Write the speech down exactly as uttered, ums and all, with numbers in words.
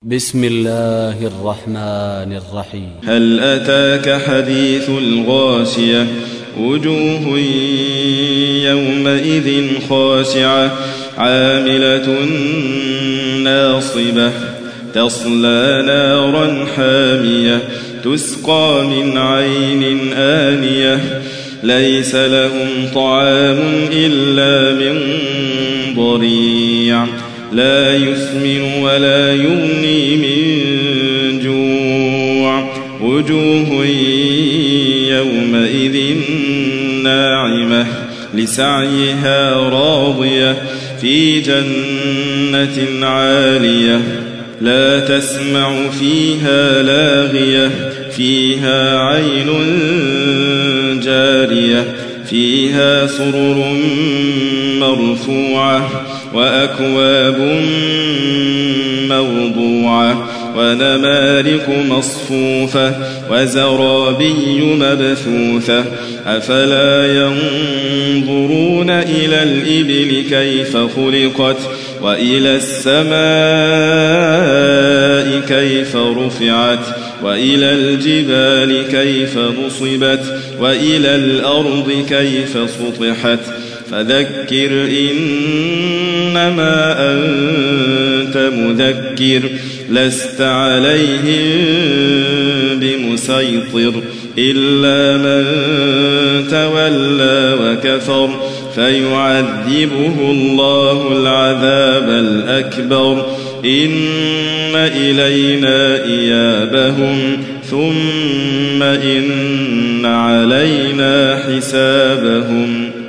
بسم الله الرحمن الرحيم. هل أتاك حديث الغاشية وجوه يومئذ خاشعة عاملة ناصبة تصلى نارا حامية تسقى من عين آنية ليس لهم طعام إلا من ضريع لا يسمن ولا يغني من جوع وجوه يومئذ ناعمة لسعيها راضية في جنة عالية لا تسمع فيها لاغية فيها عين جارية فيها سرر مرفوعة وأكواب موضوعة ونمارق مصفوفة وزرابي مبثوثة أفلا ينظرون إلى الإبل كيف خلقت وإلى السماء كيف رفعت وإلى الجبال كيف نصبت وإلى الأرض كيف سطحت فذكر إنما أنت مذكر لست عليهم بمسيطر إلا من تولى وكفر فيعذبه الله العذاب الأكبر إن إلينا إيابهم ثم إن علينا حسابهم.